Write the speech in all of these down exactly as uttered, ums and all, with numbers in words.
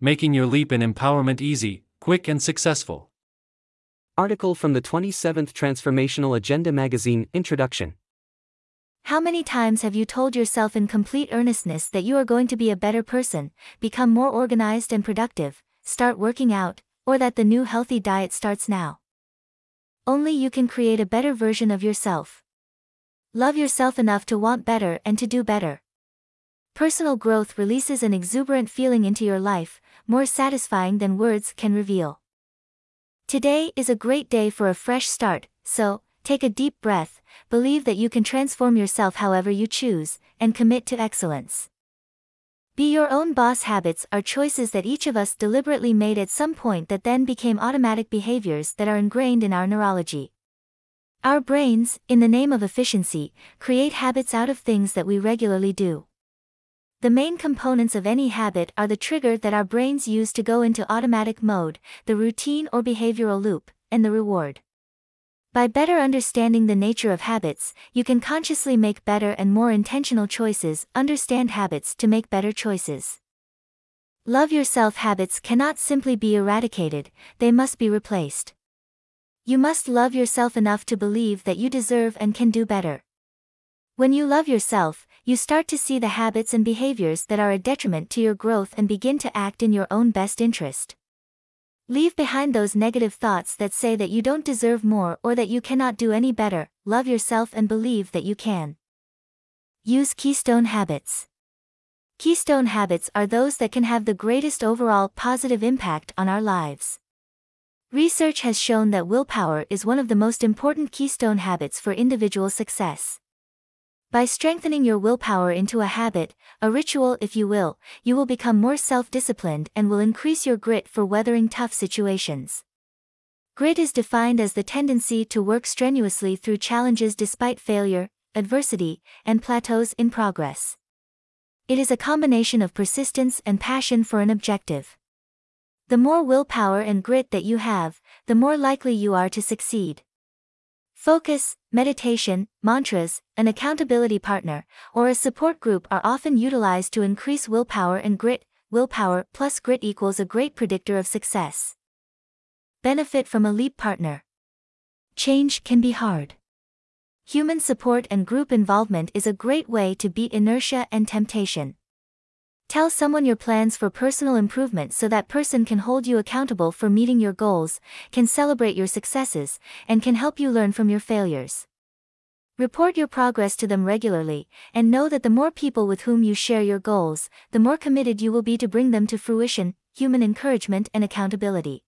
making your leap in empowerment easy, quick, and successful. Article from the twenty-seventh Transformational Agenda Magazine. Introduction. How many times have you told yourself in complete earnestness that you are going to be a better person, become more organized and productive, start working out, or that the new healthy diet starts now? Only you can create a better version of yourself. Love yourself enough to want better and to do better. Personal growth releases an exuberant feeling into your life, more satisfying than words can reveal. Today is a great day for a fresh start, so, take a deep breath, believe that you can transform yourself however you choose, and commit to excellence. Be your own boss. Habits are choices that each of us deliberately made at some point that then became automatic behaviors that are ingrained in our neurology. Our brains, in the name of efficiency, create habits out of things that we regularly do. The main components of any habit are the trigger that our brains use to go into automatic mode, the routine or behavioral loop, and the reward. By better understanding the nature of habits, you can consciously make better and more intentional choices. Understand habits to make better choices. Love yourself. Habits cannot simply be eradicated, they must be replaced. You must love yourself enough to believe that you deserve and can do better. When you love yourself, you start to see the habits and behaviors that are a detriment to your growth and begin to act in your own best interest. Leave behind those negative thoughts that say that you don't deserve more or that you cannot do any better. Love yourself and believe that you can. Use keystone habits. Keystone habits are those that can have the greatest overall positive impact on our lives. Research has shown that willpower is one of the most important keystone habits for individual success. By strengthening your willpower into a habit, a ritual if you will, you will become more self-disciplined and will increase your grit for weathering tough situations. Grit is defined as the tendency to work strenuously through challenges despite failure, adversity, and plateaus in progress. It is a combination of persistence and passion for an objective. The more willpower and grit that you have, the more likely you are to succeed. Focus, meditation, mantras, an accountability partner, or a support group are often utilized to increase willpower and grit. Willpower plus grit equals a great predictor of success. Benefit from a leap partner. Change can be hard. Human support and group involvement is a great way to beat inertia and temptation. Tell someone your plans for personal improvement so that person can hold you accountable for meeting your goals, can celebrate your successes, and can help you learn from your failures. Report your progress to them regularly, and know that the more people with whom you share your goals, the more committed you will be to bring them to fruition. Human encouragement and accountability.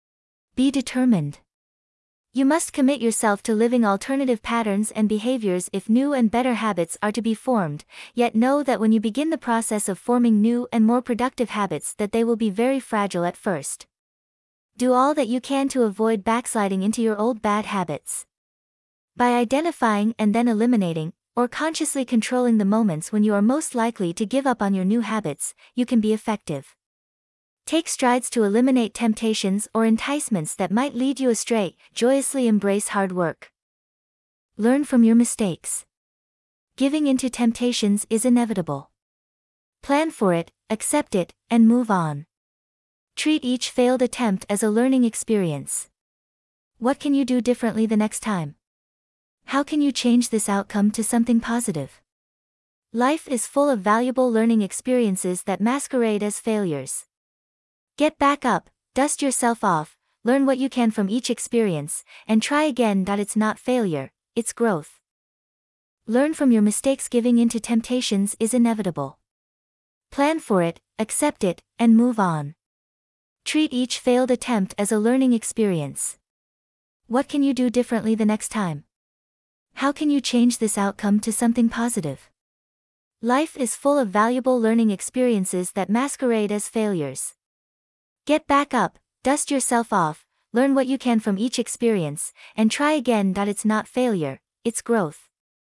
Be determined. You must commit yourself to living alternative patterns and behaviors if new and better habits are to be formed, yet know that when you begin the process of forming new and more productive habits that they will be very fragile at first. Do all that you can to avoid backsliding into your old bad habits. By identifying and then eliminating, or consciously controlling the moments when you are most likely to give up on your new habits, you can be effective. Take strides to eliminate temptations or enticements that might lead you astray. Joyously embrace hard work. Learn from your mistakes. Giving into temptations is inevitable. Plan for it, accept it, and move on. Treat each failed attempt as a learning experience. What can you do differently the next time? How can you change this outcome to something positive? Life is full of valuable learning experiences that masquerade as failures. Get back up, dust yourself off, learn what you can from each experience, and try again. It's not failure, it's growth. Learn from your mistakes. Giving into temptations is inevitable. Plan for it, accept it, and move on. Treat each failed attempt as a learning experience. What can you do differently the next time? How can you change this outcome to something positive? Life is full of valuable learning experiences that masquerade as failures. Get back up, dust yourself off, learn what you can from each experience, and try again. It's not failure, it's growth.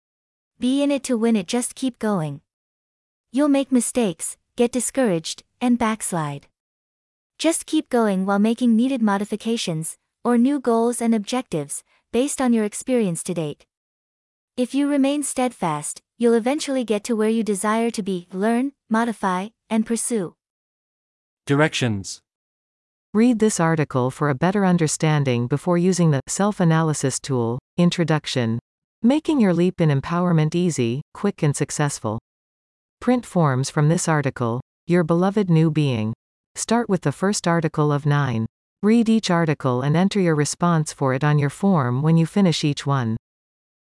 Be in it to win it. Just keep going. You'll make mistakes, get discouraged, and backslide. Just keep going while making needed modifications, or new goals and objectives, based on your experience to date. If you remain steadfast, you'll eventually get to where you desire to be. Learn, modify, and pursue. Directions. Read this article for a better understanding before using the self-analysis tool. Introduction. Making your leap in empowerment easy, quick and successful. Print forms from this article. Your beloved new being. Start with the first article of nine. Read each article and enter your response for it on your form when you finish each one.